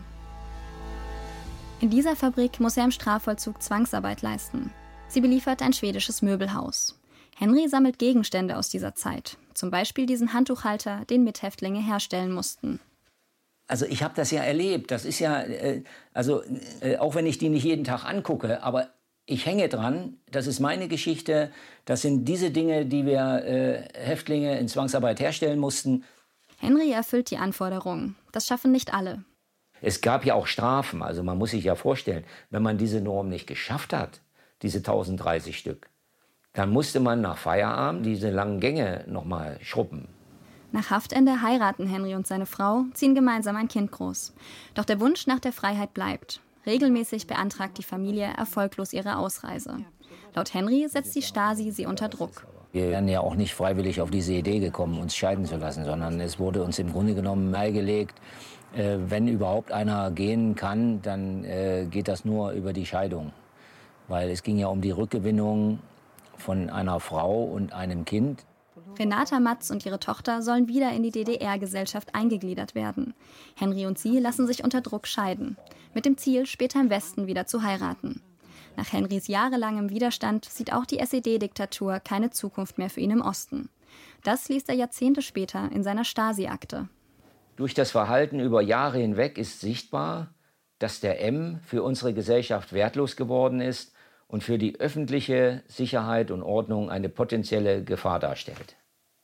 In dieser Fabrik muss er im Strafvollzug Zwangsarbeit leisten. Sie beliefert ein schwedisches Möbelhaus. Henry sammelt Gegenstände aus dieser Zeit, zum Beispiel diesen Handtuchhalter, den Mithäftlinge herstellen mussten. Also ich habe das ja erlebt. Das ist ja, äh, also äh, auch wenn ich die nicht jeden Tag angucke, aber ich hänge dran. Das ist meine Geschichte. Das sind diese Dinge, die wir äh, Häftlinge in Zwangsarbeit herstellen mussten. Henry erfüllt die Anforderungen. Das schaffen nicht alle. Es gab ja auch Strafen. Also man muss sich ja vorstellen, wenn man diese Norm nicht geschafft hat, diese tausenddreißig Stück, dann musste man nach Feierabend diese langen Gänge noch mal schruppen. Nach Haftende heiraten Henry und seine Frau, ziehen gemeinsam ein Kind groß. Doch der Wunsch nach der Freiheit bleibt. Regelmäßig beantragt die Familie erfolglos ihre Ausreise. Laut Henry setzt die Stasi sie unter Druck. Wir wären ja auch nicht freiwillig auf diese Idee gekommen, uns scheiden zu lassen, sondern es wurde uns im Grunde genommen beigelegt, äh, wenn überhaupt einer gehen kann, dann äh, geht das nur über die Scheidung. Weil es ging ja um die Rückgewinnung von einer Frau und einem Kind. Renata Matz und ihre Tochter sollen wieder in die D D R-Gesellschaft eingegliedert werden. Henry und sie lassen sich unter Druck scheiden, mit dem Ziel, später im Westen wieder zu heiraten. Nach Henrys jahrelangem Widerstand sieht auch die S E D-Diktatur keine Zukunft mehr für ihn im Osten. Das liest er Jahrzehnte später in seiner Stasi-Akte. Durch das Verhalten über Jahre hinweg ist sichtbar, dass der M für unsere Gesellschaft wertlos geworden ist und für die öffentliche Sicherheit und Ordnung eine potenzielle Gefahr darstellt.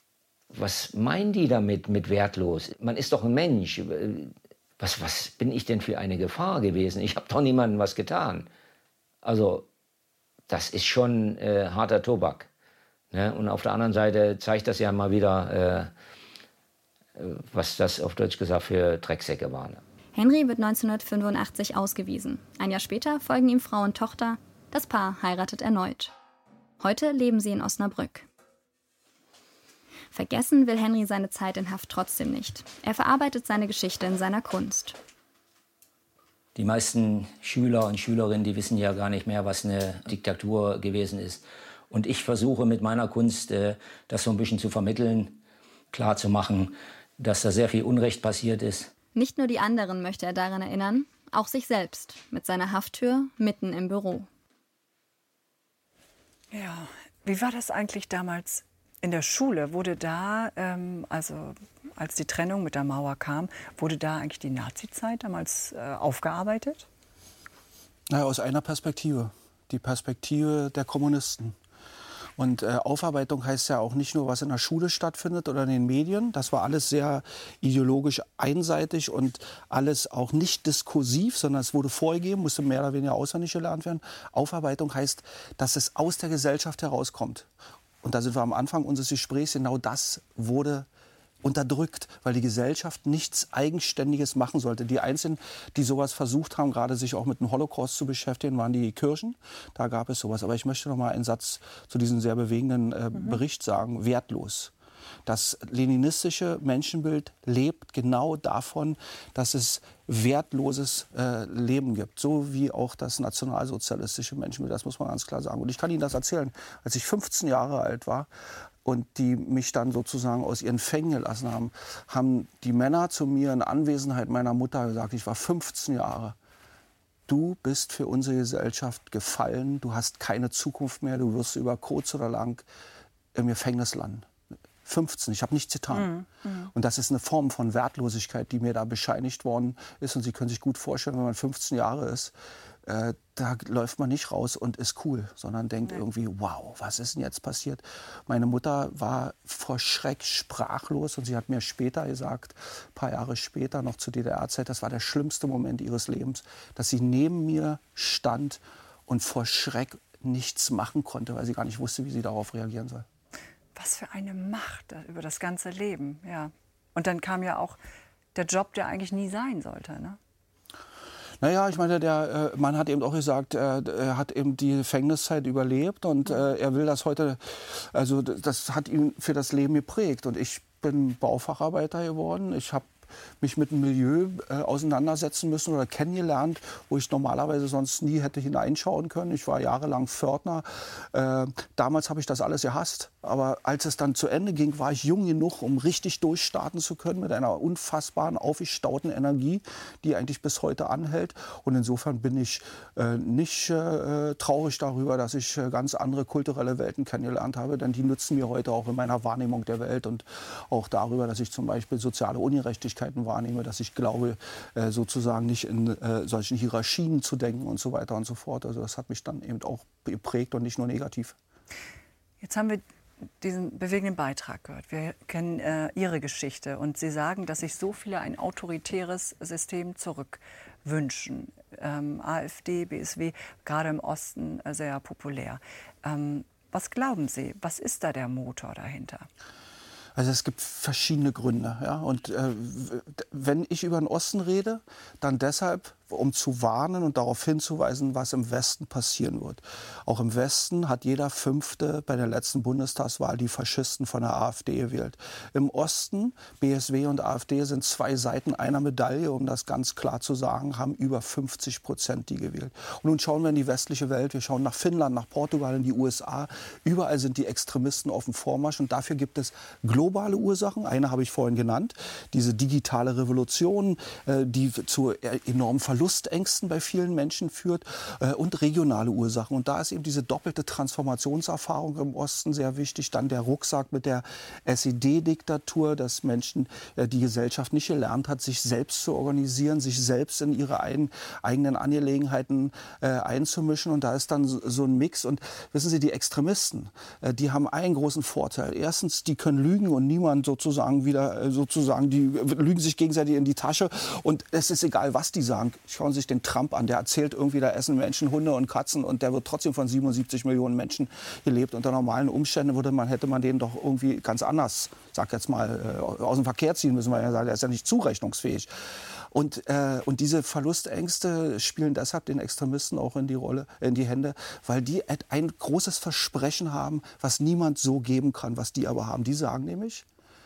Was meinen die damit, mit wertlos? Man ist doch ein Mensch. Was, was bin ich denn für eine Gefahr gewesen? Ich habe doch niemandem was getan. Also, das ist schon äh, harter Tobak. Ne? Und auf der anderen Seite zeigt das ja mal wieder, äh, was das auf Deutsch gesagt für Drecksäcke waren. Henry wird neunzehnhundertfünfundachtzig ausgewiesen. Ein Jahr später folgen ihm Frau und Tochter. Das Paar heiratet erneut. Heute leben sie in Osnabrück. Vergessen will Henry seine Zeit in Haft trotzdem nicht. Er verarbeitet seine Geschichte in seiner Kunst. Die meisten Schüler und Schülerinnen, die wissen ja gar nicht mehr, was eine Diktatur gewesen ist. Und ich versuche mit meiner Kunst, äh, das so ein bisschen zu vermitteln, klarzumachen, dass da sehr viel Unrecht passiert ist. Nicht nur die anderen möchte er daran erinnern, auch sich selbst mit seiner Hafttür mitten im Büro. Ja, wie war das eigentlich damals in der Schule? Wurde da, ähm, also als die Trennung mit der Mauer kam, wurde da eigentlich die Nazizeit damals äh, aufgearbeitet? Naja, aus einer Perspektive, die Perspektive der Kommunisten. Und äh, Aufarbeitung heißt ja auch nicht nur, was in der Schule stattfindet oder in den Medien. Das war alles sehr ideologisch einseitig und alles auch nicht diskursiv, sondern es wurde vorgegeben, musste mehr oder weniger auswendig gelernt werden. Aufarbeitung heißt, dass es aus der Gesellschaft herauskommt. Und da sind wir am Anfang unseres Gesprächs, genau das wurde unterdrückt, weil die Gesellschaft nichts Eigenständiges machen sollte. Die Einzigen, die sowas versucht haben, gerade sich auch mit dem Holocaust zu beschäftigen, waren die Kirchen. Da gab es sowas. Aber ich möchte noch mal einen Satz zu diesem sehr bewegenden äh, mhm. Bericht sagen. Wertlos. Das leninistische Menschenbild lebt genau davon, dass es wertloses äh, Leben gibt. So wie auch das nationalsozialistische Menschenbild. Das muss man ganz klar sagen. Und ich kann Ihnen das erzählen. Als ich fünfzehn Jahre alt war, und die mich dann sozusagen aus ihren Fängen gelassen haben, haben die Männer zu mir in Anwesenheit meiner Mutter gesagt, ich war fünfzehn Jahre, du bist für unsere Gesellschaft gefallen, du hast keine Zukunft mehr, du wirst über kurz oder lang im Gefängnis landen. fünfzehn, ich habe nichts getan. Mhm. Mhm. Und das ist eine Form von Wertlosigkeit, die mir da bescheinigt worden ist. Und Sie können sich gut vorstellen, wenn man fünfzehn Jahre ist, äh, da läuft man nicht raus und ist cool, sondern denkt ja. irgendwie, wow, was ist denn jetzt passiert? Meine Mutter war vor Schreck sprachlos und sie hat mir später gesagt, ein paar Jahre später, noch zur D D R-Zeit, das war der schlimmste Moment ihres Lebens, dass sie neben mir stand und vor Schreck nichts machen konnte, weil sie gar nicht wusste, wie sie darauf reagieren soll. Was für eine Macht über das ganze Leben, ja. Und dann kam ja auch der Job, der eigentlich nie sein sollte, ne? Naja, ich meine, der äh, Mann hat eben auch gesagt, äh, er hat eben die Gefängniszeit überlebt und äh, er will das heute, also das hat ihn für das Leben geprägt. Und ich bin Baufacharbeiter geworden. Ich habe mich mit einem Milieu äh, auseinandersetzen müssen oder kennengelernt, wo ich normalerweise sonst nie hätte hineinschauen können. Ich war jahrelang Pförtner. Äh, damals habe ich das alles gehasst. Aber als es dann zu Ende ging, war ich jung genug, um richtig durchstarten zu können mit einer unfassbaren, aufgestauten Energie, die eigentlich bis heute anhält. Und insofern bin ich äh, nicht äh, traurig darüber, dass ich äh, ganz andere kulturelle Welten kennengelernt habe. Denn die nützen mir heute auch in meiner Wahrnehmung der Welt und auch darüber, dass ich zum Beispiel soziale Ungerechtigkeit wahrnehme, dass ich glaube, äh, sozusagen nicht in äh, solchen Hierarchien zu denken und so weiter und so fort. Also das hat mich dann eben auch geprägt und nicht nur negativ. Jetzt haben wir diesen bewegenden Beitrag gehört. Wir kennen äh, Ihre Geschichte und Sie sagen, dass sich so viele ein autoritäres System zurückwünschen. Ähm, AfD, B S W, gerade im Osten äh, sehr populär. Ähm, was glauben Sie, was ist da der Motor dahinter? Also es gibt verschiedene Gründe. Ja? Und äh, wenn ich über den Osten rede, dann deshalb, um zu warnen und darauf hinzuweisen, was im Westen passieren wird. Auch im Westen hat jeder Fünfte bei der letzten Bundestagswahl die Faschisten von der AfD gewählt. Im Osten, B S W und AfD sind zwei Seiten einer Medaille, um das ganz klar zu sagen, haben über fünfzig Prozent die gewählt. Und nun schauen wir in die westliche Welt, wir schauen nach Finnland, nach Portugal, in die U S A. Überall sind die Extremisten auf dem Vormarsch und dafür gibt es globale Ursachen. Eine habe ich vorhin genannt, diese digitale Revolution, die zu enormen Verlustängsten bei vielen Menschen führt äh, und regionale Ursachen. Und da ist eben diese doppelte Transformationserfahrung im Osten sehr wichtig. Dann der Rucksack mit der S E D-Diktatur, dass Menschen, äh, die Gesellschaft nicht gelernt hat, sich selbst zu organisieren, sich selbst in ihre ein, eigenen Angelegenheiten äh, einzumischen. Und da ist dann so, so ein Mix. Und wissen Sie, die Extremisten, äh, die haben einen großen Vorteil. Erstens, die können lügen und niemand sozusagen wieder, äh, sozusagen, die lügen sich gegenseitig in die Tasche. Und es ist egal, was die sagen. Schauen Sie sich den Trump an, der erzählt irgendwie, da essen Menschen Hunde und Katzen und der wird trotzdem von siebenundsiebzig Millionen Menschen gelebt. Unter normalen Umständen würde man, hätte man den doch irgendwie ganz anders, ich sag jetzt mal, aus dem Verkehr ziehen müssen, weil er sagt, er ist ja nicht zurechnungsfähig. Und, äh, und diese Verlustängste spielen deshalb den Extremisten auch in die Rolle, in die Hände, weil die ein großes Versprechen haben, was niemand so geben kann, was die aber haben. Die sagen nämlich: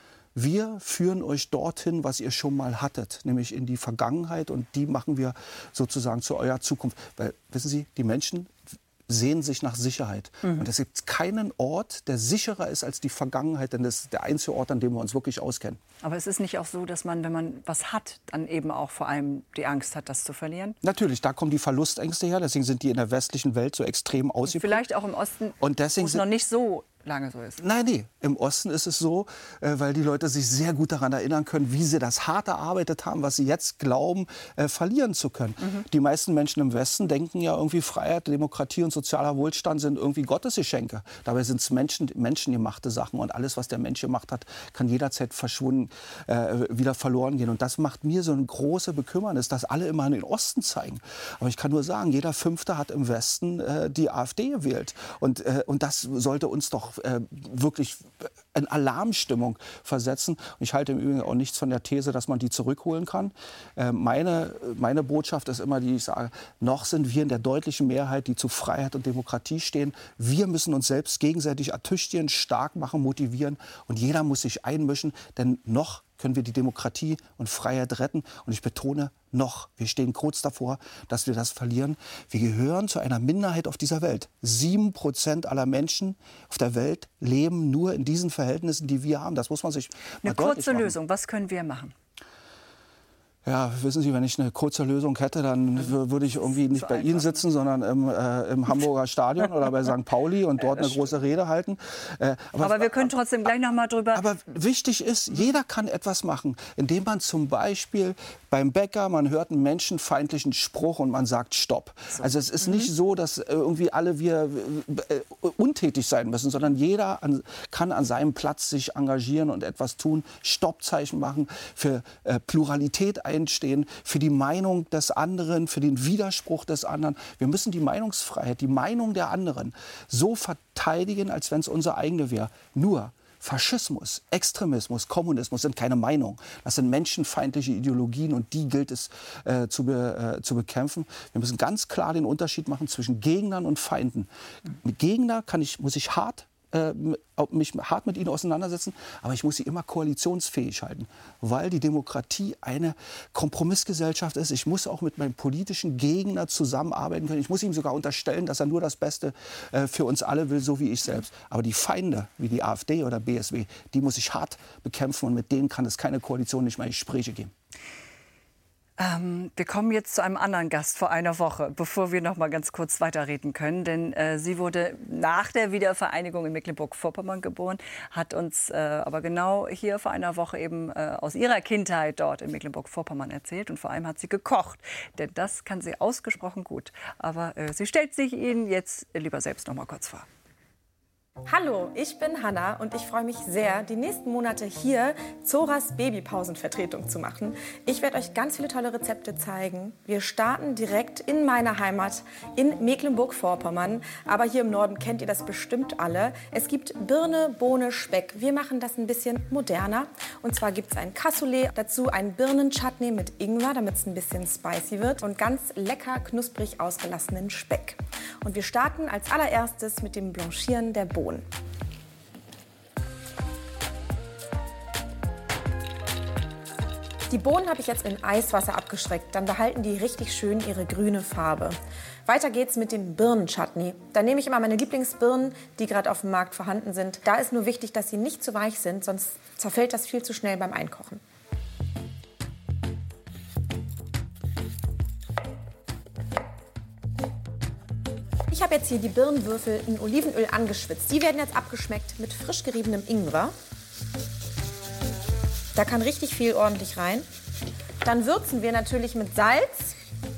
Wir führen euch dorthin, was ihr schon mal hattet, nämlich in die Vergangenheit, und die machen wir sozusagen zu eurer Zukunft. Weil, wissen Sie, die Menschen sehnen sich nach Sicherheit. Mhm. Und es gibt keinen Ort, der sicherer ist als die Vergangenheit, denn das ist der einzige Ort, an dem wir uns wirklich auskennen. Aber es ist nicht auch so, dass man, wenn man was hat, dann eben auch vor allem die Angst hat, das zu verlieren? Natürlich, da kommen die Verlustängste her, deswegen sind die in der westlichen Welt so extrem ausgeprägt. Vielleicht auch im Osten, und deswegen wo es noch nicht so lange so ist. Nein, nee. Im Osten ist es so, äh, weil die Leute sich sehr gut daran erinnern können, wie sie das hart erarbeitet haben, was sie jetzt glauben, äh, verlieren zu können. Mhm. Die meisten Menschen im Westen denken ja irgendwie, Freiheit, Demokratie und sozialer Wohlstand sind irgendwie Gottesgeschenke. Dabei sind es Menschen, menschengemachte Sachen, und alles, was der Mensch gemacht hat, kann jederzeit verschwunden, äh, wieder verloren gehen. Und das macht mir so eine große Bekümmernis, dass alle immer in den Osten zeigen. Aber ich kann nur sagen, jeder Fünfte hat im Westen äh, die AfD gewählt. Und, äh, und das sollte uns doch Äh, wirklich in Alarmstimmung versetzen. Und ich halte im Übrigen auch nichts von der These, dass man die zurückholen kann. Äh, meine, meine Botschaft ist immer, die ich sage, noch sind wir in der deutlichen Mehrheit, die zu Freiheit und Demokratie stehen. Wir müssen uns selbst gegenseitig ertüchtigen, stark machen, motivieren, und jeder muss sich einmischen, denn noch können wir die Demokratie und Freiheit retten. Und ich betone, noch. Wir stehen kurz davor, dass wir das verlieren. Wir gehören zu einer Minderheit auf dieser Welt. Sieben Prozent aller Menschen auf der Welt leben nur in diesen Verhältnissen, die wir haben. Das muss man sich mal Eine kurze Lösung. Was können wir machen? Ja, wissen Sie, wenn ich eine kurze Lösung hätte, dann würde ich irgendwie nicht bei Ihnen sitzen, sondern im, äh, im Hamburger Stadion oder bei Sankt Pauli und dort eine große Rede halten. Äh, aber, aber wir können trotzdem gleich noch mal drüber... Aber wichtig ist, jeder kann etwas machen, indem man zum Beispiel beim Bäcker, man hört einen menschenfeindlichen Spruch und man sagt Stopp. So. Also es ist mhm. nicht so, dass irgendwie alle wir äh, untätig sein müssen, sondern jeder an, kann an seinem Platz sich engagieren und etwas tun, Stoppzeichen machen, für äh, Pluralität einstehen. einstehen für die Meinung des anderen, für den Widerspruch des anderen. Wir müssen die Meinungsfreiheit, die Meinung der anderen so verteidigen, als wenn es unsere eigene wäre. Nur Faschismus, Extremismus, Kommunismus sind keine Meinung. Das sind menschenfeindliche Ideologien und die gilt es äh, zu, be, äh, zu bekämpfen. Wir müssen ganz klar den Unterschied machen zwischen Gegnern und Feinden. Mit Gegner kann ich, muss ich hart äh, mich hart mit ihnen auseinandersetzen, aber ich muss sie immer koalitionsfähig halten, weil die Demokratie eine Kompromissgesellschaft ist. Ich muss auch mit meinem politischen Gegner zusammenarbeiten können. Ich muss ihm sogar unterstellen, dass er nur das Beste äh, für uns alle will, so wie ich selbst. Aber die Feinde, wie die AfD oder B S W, die muss ich hart bekämpfen und mit denen kann es keine Koalition, nicht mal Gespräche geben. Ähm, wir kommen jetzt zu einem anderen Gast vor einer Woche, bevor wir noch mal ganz kurz weiterreden können. Denn äh, sie wurde nach der Wiedervereinigung in Mecklenburg-Vorpommern geboren, hat uns äh, aber genau hier vor einer Woche eben äh, aus ihrer Kindheit dort in Mecklenburg-Vorpommern erzählt. Und vor allem hat sie gekocht, denn das kann sie ausgesprochen gut. Aber äh, sie stellt sich Ihnen jetzt lieber selbst noch mal kurz vor. Hallo, ich bin Hanna und ich freue mich sehr, die nächsten Monate hier Zoras Babypausenvertretung zu machen. Ich werde euch ganz viele tolle Rezepte zeigen. Wir starten direkt in meiner Heimat in Mecklenburg-Vorpommern. Aber hier im Norden kennt ihr das bestimmt alle. Es gibt Birne, Bohne, Speck. Wir machen das ein bisschen moderner. Und zwar gibt es ein Cassoulet, dazu ein Birnenchutney mit Ingwer, damit es ein bisschen spicy wird. Und ganz lecker, knusprig ausgelassenen Speck. Und wir starten als allererstes mit dem Blanchieren der Bohnen. Die Bohnen habe ich jetzt in Eiswasser abgeschreckt, dann behalten die richtig schön ihre grüne Farbe. Weiter geht's mit dem Birnenchutney. Da nehme ich immer meine Lieblingsbirnen, die gerade auf dem Markt vorhanden sind. Da ist nur wichtig, dass sie nicht zu weich sind, sonst zerfällt das viel zu schnell beim Einkochen. Ich habe jetzt hier die Birnenwürfel in Olivenöl angeschwitzt. Die werden jetzt abgeschmeckt mit frisch geriebenem Ingwer. Da kann richtig viel ordentlich rein. Dann würzen wir natürlich mit Salz.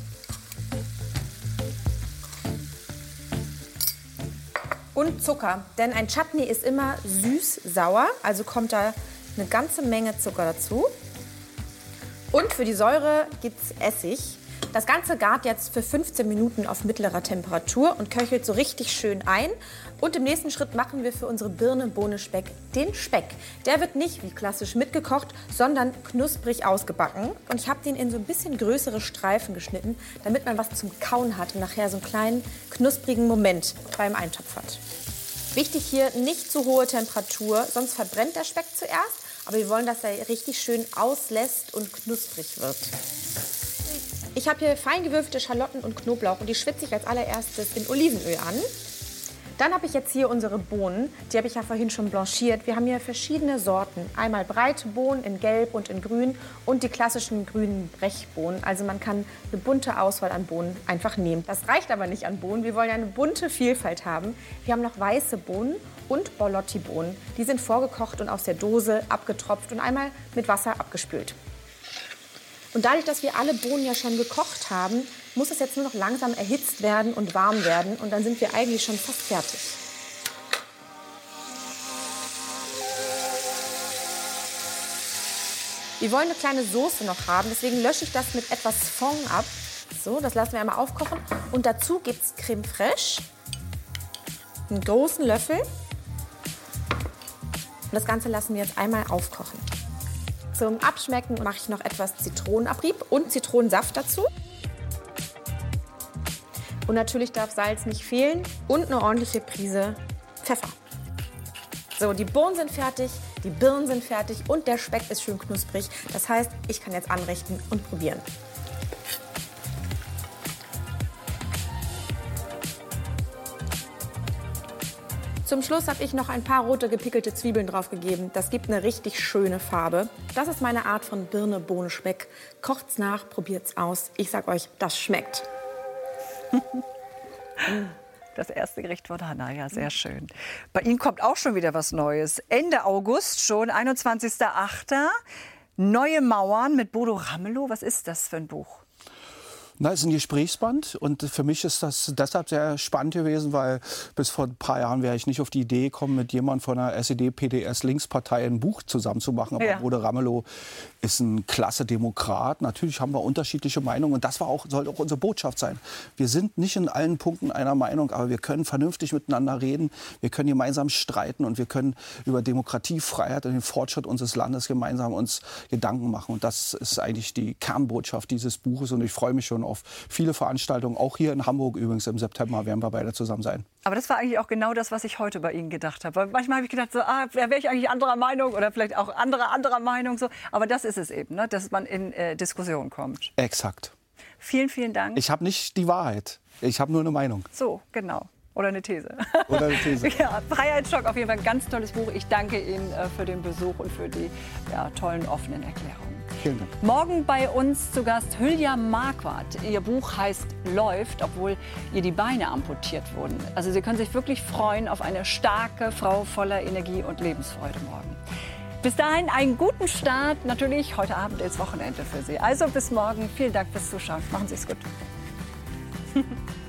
Und Zucker, denn ein Chutney ist immer süß-sauer, also kommt da eine ganze Menge Zucker dazu. Und für die Säure gibt es Essig. Das Ganze gart jetzt für fünfzehn Minuten auf mittlerer Temperatur und köchelt so richtig schön ein. Und im nächsten Schritt machen wir für unsere Birne, Bohne, Speck den Speck. Der wird nicht wie klassisch mitgekocht, sondern knusprig ausgebacken. Und ich habe den in so ein bisschen größere Streifen geschnitten, damit man was zum Kauen hat und nachher so einen kleinen knusprigen Moment beim Eintopf hat. Wichtig hier, nicht zu hohe Temperatur, sonst verbrennt der Speck zuerst. Aber wir wollen, dass er richtig schön auslässt und knusprig wird. Ich habe hier fein gewürfelte Schalotten und Knoblauch und die schwitze ich als allererstes in Olivenöl an. Dann habe ich jetzt hier unsere Bohnen, die habe ich ja vorhin schon blanchiert. Wir haben hier verschiedene Sorten. Einmal breite Bohnen in Gelb und in Grün und die klassischen grünen Brechbohnen. Also man kann eine bunte Auswahl an Bohnen einfach nehmen. Das reicht aber nicht an Bohnen, wir wollen ja eine bunte Vielfalt haben. Wir haben noch weiße Bohnen und Borlotti-Bohnen. Die sind vorgekocht und aus der Dose abgetropft und einmal mit Wasser abgespült. Und dadurch, dass wir alle Bohnen ja schon gekocht haben, muss es jetzt nur noch langsam erhitzt werden und warm werden. Und dann sind wir eigentlich schon fast fertig. Wir wollen eine kleine Soße noch haben, deswegen lösche ich das mit etwas Fond ab. So, das lassen wir einmal aufkochen. Und dazu gibt es Creme fraiche, einen großen Löffel. Und das Ganze lassen wir jetzt einmal aufkochen. Zum Abschmecken mache ich noch etwas Zitronenabrieb und Zitronensaft dazu. Und natürlich darf Salz nicht fehlen und eine ordentliche Prise Pfeffer. So, die Bohnen sind fertig, die Birnen sind fertig und der Speck ist schön knusprig. Das heißt, ich kann jetzt anrichten und probieren. Zum Schluss habe ich noch ein paar rote gepickelte Zwiebeln draufgegeben. Das gibt eine richtig schöne Farbe. Das ist meine Art von Birne, Bohne, Speck. Kocht's nach, probiert's aus. Ich sag euch, das schmeckt. Das erste Gericht von Hanna, ja, sehr schön. Bei Ihnen kommt auch schon wieder was Neues. Ende August schon, einundzwanzigster achter Neue Mauern mit Bodo Ramelow. Was ist das für ein Buch? Na, es ist ein Gesprächsband und für mich ist das deshalb sehr spannend gewesen, weil bis vor ein paar Jahren wäre ich nicht auf die Idee gekommen, mit jemandem von der S E D P D S-Linkspartei ein Buch zusammen zu machen. Aber Ja. Bode Ramelow ist ein klasse Demokrat. Natürlich haben wir unterschiedliche Meinungen und das war auch, soll auch unsere Botschaft sein. Wir sind nicht in allen Punkten einer Meinung, aber wir können vernünftig miteinander reden, wir können gemeinsam streiten und wir können über Demokratie, Freiheit und den Fortschritt unseres Landes gemeinsam uns Gedanken machen. Und das ist eigentlich die Kernbotschaft dieses Buches und ich freue mich schon auf viele Veranstaltungen, auch hier in Hamburg übrigens im September werden wir beide zusammen sein. Aber das war eigentlich auch genau das, was ich heute bei Ihnen gedacht habe. Weil manchmal habe ich gedacht, so, ah, wäre ich eigentlich anderer Meinung oder vielleicht auch andere anderer Meinung. So. Aber das ist es eben, ne? Dass man in äh, Diskussion kommt. Exakt. Vielen, vielen Dank. Ich habe nicht die Wahrheit, ich habe nur eine Meinung. So, genau. Oder eine These. Oder eine These. Ja, Freiheitsschock, auf jeden Fall ein ganz tolles Buch. Ich danke Ihnen äh, für den Besuch und für die ja, tollen, offenen Erklärungen. Vielen Dank. Morgen bei uns zu Gast Hülya Marquardt. Ihr Buch heißt Läuft, obwohl ihr die Beine amputiert wurden. Also Sie können sich wirklich freuen auf eine starke Frau voller Energie und Lebensfreude morgen. Bis dahin einen guten Start. Natürlich heute Abend ist Wochenende für Sie. Also bis morgen. Vielen Dank fürs Zuschauen. Machen Sie es gut.